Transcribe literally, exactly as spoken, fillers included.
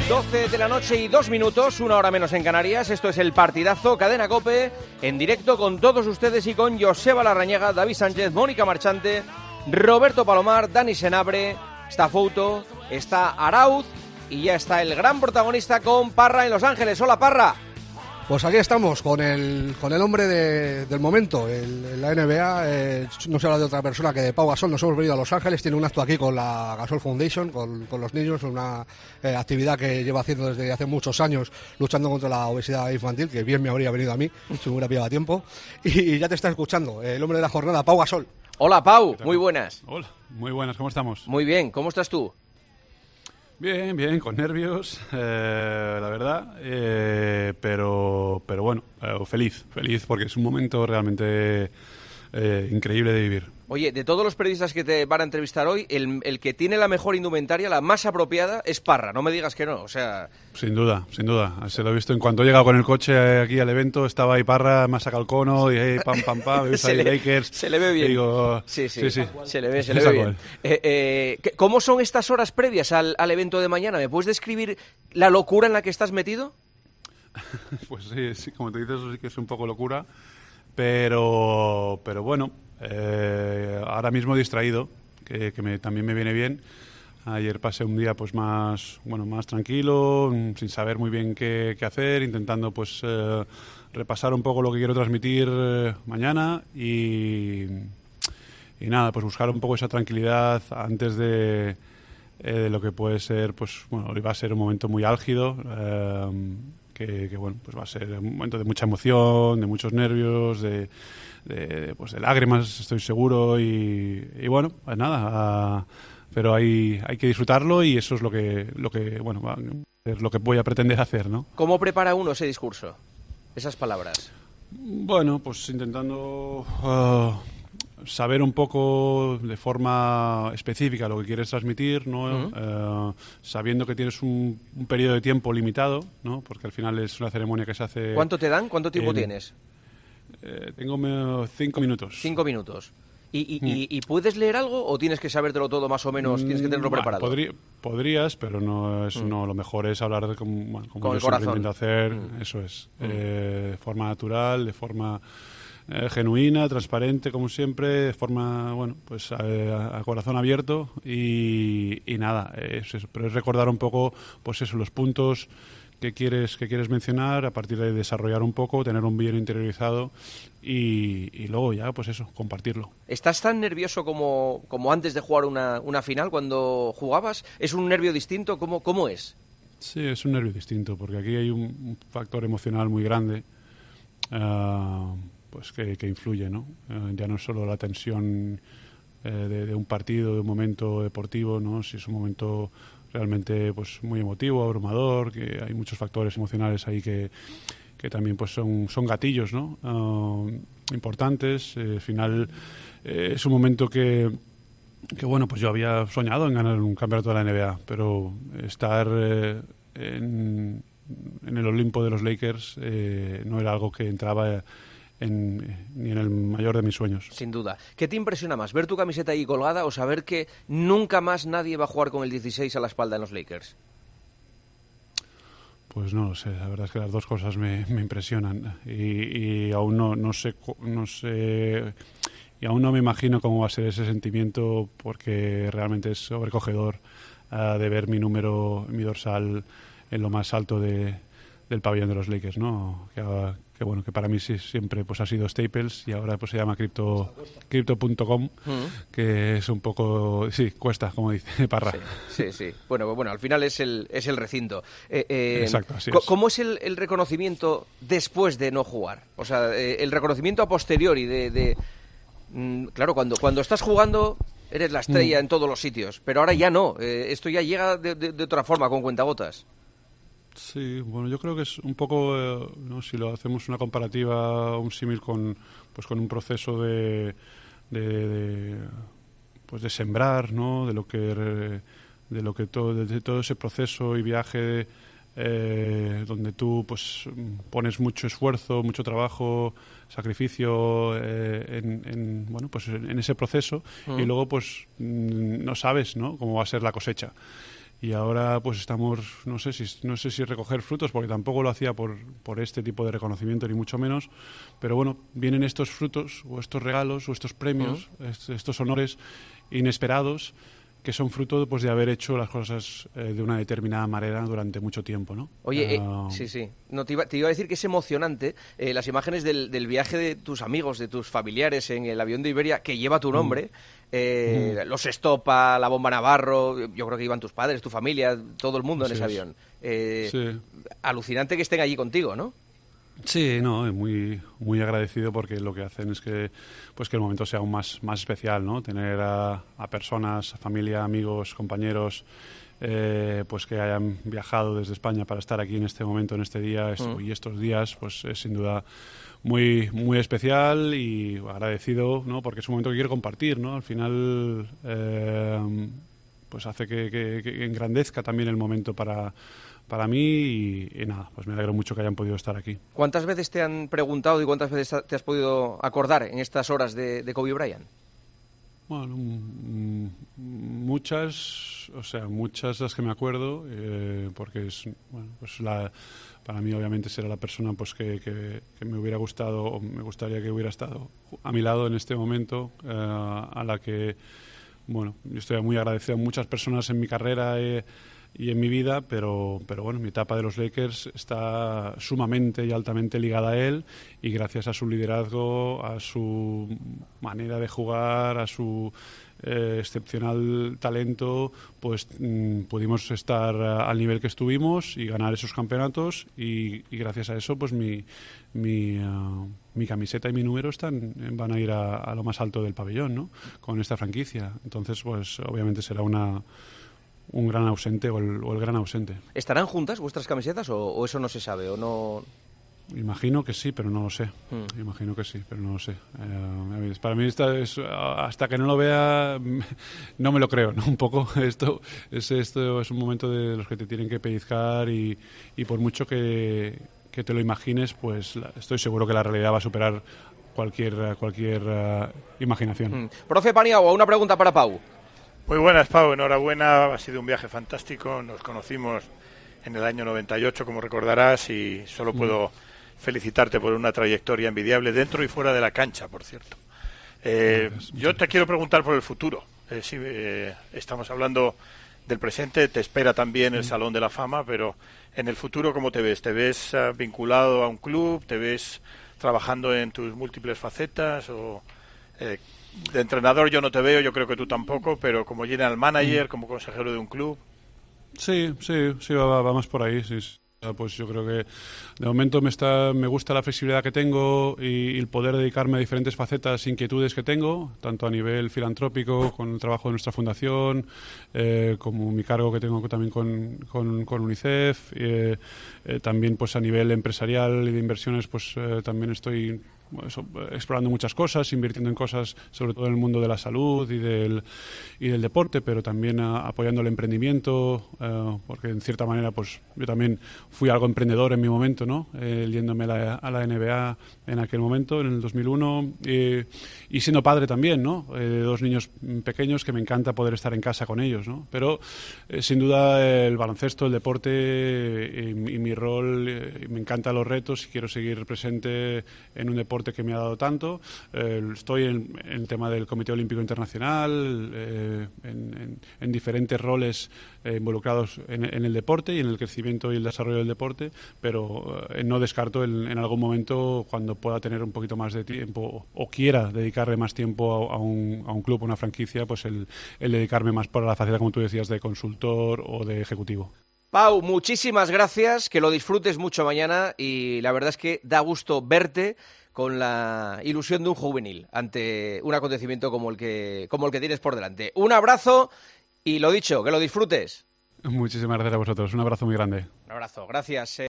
doce de la noche y dos minutos, una hora menos en Canarias. Esto es el partidazo Cadena COPE, en directo con todos ustedes y con Joseba Larrañaga, David Sánchez, Mónica Marchante, Roberto Palomar, Dani Senabre, está Fouto, está Arauz y ya está el gran protagonista con Parra en Los Ángeles. Hola, Parra. Pues aquí estamos con el con el hombre de, del momento, el, el la N B A. Eh, no se habla de otra persona que de Pau Gasol. Nos hemos venido a Los Ángeles, tiene un acto aquí con la Gasol Foundation, con, con los niños, una eh, actividad que lleva haciendo desde hace muchos años, luchando contra la obesidad infantil, que bien me habría venido a mí, si me hubiera pillado a tiempo. Y, y ya te está escuchando, el hombre de la jornada, Pau Gasol. Hola, Pau, muy buenas. Hola, muy buenas, ¿cómo estamos? Muy bien, ¿cómo estás tú? Bien, bien, con nervios, eh, la verdad, eh, pero, pero bueno, eh, feliz, feliz porque es un momento realmente eh, increíble de vivir. Oye, de todos los periodistas que te van a entrevistar hoy, el, el que tiene la mejor indumentaria, la más apropiada, es Parra, no me digas que no, o sea... Sin duda, sin duda, se lo he visto en cuanto he llegado con el coche aquí al evento, estaba ahí Parra, me ha sacado el cono, y hey, pam, pam, pam, ves ahí Lakers... Se le ve bien. Digo, sí, sí, sí, sí, se le ve, se le ve bien. Eh, eh, ¿Cómo son estas horas previas al, al evento de mañana? ¿Me puedes describir la locura en la que estás metido? Pues sí, sí, como te dices, eso sí que es un poco locura, pero, pero bueno... Eh, ahora mismo distraído, que, que me, también me viene bien. Ayer pasé un día pues más bueno más tranquilo, sin saber muy bien qué, qué hacer, intentando pues eh, repasar un poco lo que quiero transmitir eh, mañana y, y nada, pues buscar un poco esa tranquilidad antes de, eh, de lo que puede ser, pues bueno, hoy va a ser un momento muy álgido, eh, que, que bueno, pues va a ser un momento de mucha emoción, de muchos nervios, de De, pues de lágrimas, estoy seguro, y, y bueno, pues nada, uh, pero hay, hay que disfrutarlo y eso es lo que, lo que bueno, es lo que voy a pretender hacer, ¿no? ¿Cómo prepara uno ese discurso, esas palabras? Bueno, pues intentando uh, saber un poco de forma específica lo que quieres transmitir, ¿no? Uh-huh. Uh, sabiendo que tienes un, un periodo de tiempo limitado, ¿no? Porque al final es una ceremonia que se hace... ¿Cuánto te dan? ¿Cuánto tiempo en, tienes? Eh, tengo me, cinco minutos. Cinco minutos. ¿Y, y, mm. y, ¿Y puedes leer algo o tienes que sabértelo todo más o menos? ¿Tienes que tenerlo bueno, preparado? Podría, podrías, pero no es mm. no lo mejor es hablar de como, bueno, como con yo el corazón. Intento hacer, mm. eso es, mm. eh, de forma natural, de forma eh, genuina, transparente, como siempre, de forma, bueno, pues eh, a, a corazón abierto y, y nada, es eso, pero es recordar un poco, pues eso, los puntos que quieres que quieres mencionar, a partir de ahí desarrollar un poco, tener un bien interiorizado y, y luego ya, pues eso, compartirlo. ¿Estás tan nervioso como, como antes de jugar una, una final cuando jugabas? ¿Es un nervio distinto? ¿Cómo, cómo es? Sí, es un nervio distinto, porque aquí hay un, un factor emocional muy grande uh, pues que, que influye, ¿no? Uh, ya no es solo la tensión uh, de, de un partido, de un momento deportivo, ¿no? Si es un momento realmente pues muy emotivo, abrumador, que hay muchos factores emocionales ahí que, que también pues son, son gatillos, ¿no? Uh, importantes. Eh, al final eh, es un momento que, que bueno, pues yo había soñado en ganar un campeonato de la N B A, pero estar eh, en, en el Olimpo de los Lakers eh, no era algo que entraba En, ni en el mayor de mis sueños. Sin duda. ¿Qué te impresiona más? ¿Ver tu camiseta ahí colgada o saber que nunca más nadie va a jugar con el dieciséis a la espalda en los Lakers? Pues no lo sé, la verdad es que las dos cosas me, me impresionan y, y aún no, no sé no sé y aún no me imagino cómo va a ser ese sentimiento, porque realmente es sobrecogedor uh, de ver mi número, mi dorsal en lo más alto de, del pabellón de los Lakers, ¿no? Que, uh, que bueno, que para mí sí, siempre pues ha sido Staples y ahora pues se llama Crypto Crypto punto com, uh-huh. que es un poco, sí, cuesta, como dice Parra. Sí, sí, sí. Bueno, bueno, al final es el es el recinto. Eh, eh, Exacto, así es. ¿Cómo es el, el reconocimiento después de no jugar? O sea, eh, el reconocimiento a posteriori de, de mm, claro, cuando cuando estás jugando eres la estrella mm. en todos los sitios, pero ahora ya no. Eh, esto ya llega de, de, de otra forma, con cuentagotas. Sí, bueno, yo creo que es un poco, eh, ¿no? Si lo hacemos una comparativa, un símil con, pues con un proceso de, de, de, pues de sembrar, ¿no? De lo que, de lo que todo, de todo ese proceso y viaje, eh, donde tú, pues, pones mucho esfuerzo, mucho trabajo, sacrificio eh, en, en, bueno, pues en ese proceso uh-huh. y luego, pues, no sabes, ¿no? Cómo va a ser la cosecha. y ahora pues estamos, no sé si no sé si recoger frutos, porque tampoco lo hacía por, por este tipo de reconocimiento, ni mucho menos, pero bueno, vienen estos frutos, o estos regalos, o estos premios, uh-huh. est- estos honores inesperados, que son fruto pues, de haber hecho las cosas eh, de una determinada manera durante mucho tiempo, ¿no? Oye, uh, eh, sí, sí. No, te, iba, te iba a decir que es emocionante eh, las imágenes del, del viaje de tus amigos, de tus familiares en el avión de Iberia, que lleva tu nombre, mm. eh, mm. los Estopa, la Bomba Navarro, yo creo que iban tus padres, tu familia, todo el mundo en ese es. avión. Eh, sí. Alucinante que estén allí contigo, ¿no? Sí, no, muy muy agradecido, porque lo que hacen es que pues que el momento sea aún más más especial, ¿no? Tener a, a personas, a familia, amigos, compañeros, eh, pues que hayan viajado desde España para estar aquí en este momento, en este día esto, mm. y estos días, pues es sin duda muy muy especial y agradecido, ¿no? Porque es un momento que quiero compartir, ¿no? Al final eh, pues hace que, que, que engrandezca también el momento para para mí y, y nada, pues me alegro mucho que hayan podido estar aquí. ¿Cuántas veces te han preguntado y cuántas veces te has podido acordar en estas horas de, de Kobe Bryant? Bueno, m- muchas, o sea, muchas las que me acuerdo, eh, porque es, bueno, pues la, para mí obviamente será la persona pues que, que, que me hubiera gustado, o me gustaría que hubiera estado a mi lado en este momento, eh, a la que, bueno, yo estoy muy agradecido a muchas personas en mi carrera, eh, y en mi vida, pero, pero bueno, mi etapa de los Lakers está sumamente y altamente ligada a él, y gracias a su liderazgo, a su manera de jugar, a su eh, excepcional talento, pues mmm, pudimos estar al nivel que estuvimos y ganar esos campeonatos, y, y gracias a eso pues mi, mi, uh, mi camiseta y mi número están van a ir a, a lo más alto del pabellón, ¿no? Con esta franquicia. Entonces pues obviamente será una un gran ausente o el, o el gran ausente. ¿Estarán juntas vuestras camisetas o, o eso no se sabe o no? Imagino que sí, pero no lo sé. Mm. Imagino que sí, pero no lo sé. Eh, para mí esta es, hasta que no lo vea no me lo creo, ¿no? Un poco esto es esto es un momento de los que te tienen que pellizcar, y, y por mucho que, que te lo imagines, pues la, estoy seguro que la realidad va a superar cualquier cualquier uh, imaginación. Mm. Profe Paniagua, una pregunta para Pau. Muy buenas, Pau, enhorabuena, ha sido un viaje fantástico, nos conocimos en el año noventa y ocho, como recordarás, y solo puedo mm. felicitarte por una trayectoria envidiable dentro y fuera de la cancha, por cierto. Eh, yo te quiero preguntar por el futuro. Eh, sí, eh, estamos hablando del presente, te espera también el mm. Salón de la Fama, pero en el futuro, ¿cómo te ves? ¿Te ves uh, vinculado a un club? ¿Te ves trabajando en tus múltiples facetas? O eh, de entrenador yo no te veo, yo creo que tú tampoco, pero como general manager, como consejero de un club. Sí, sí, sí, va, va más por ahí, sí. Pues yo creo que de momento me está me gusta la flexibilidad que tengo y, y el poder dedicarme a diferentes facetas e inquietudes que tengo, tanto a nivel filantrópico, con el trabajo de nuestra fundación, eh, como mi cargo que tengo también con, con, con UNICEF, eh, eh, también pues a nivel empresarial y de inversiones, pues eh, también estoy Eso, explorando muchas cosas, invirtiendo en cosas sobre todo en el mundo de la salud y del, y del deporte, pero también a, apoyando el emprendimiento, eh, porque en cierta manera pues yo también fui algo emprendedor en mi momento, ¿no? Eh, yéndome la, a la N B A en aquel momento, en el dos mil uno, eh, y siendo padre también, ¿no? Eh, de dos niños pequeños que me encanta poder estar en casa con ellos, ¿no? Pero eh, sin duda el baloncesto, el deporte eh, y, y mi rol, eh, me encantan los retos y quiero seguir presente en un deporte que me ha dado tanto. Eh, estoy en, en el tema del Comité Olímpico Internacional, eh, en, en, en diferentes roles eh, involucrados en, en el deporte y en el crecimiento y el desarrollo del deporte, pero eh, no descarto el, en algún momento, cuando pueda tener un poquito más de tiempo o, o quiera dedicarle más tiempo a, a, un, a un club, una franquicia, pues el, el dedicarme más por la faceta, como tú decías, de consultor o de ejecutivo. Pau, muchísimas gracias, que lo disfrutes mucho mañana, y la verdad es que da gusto verte con la ilusión de un juvenil ante un acontecimiento como el que como el que tienes por delante. Un abrazo y lo dicho, que lo disfrutes. Muchísimas gracias a vosotros. Un abrazo muy grande. Un abrazo, gracias.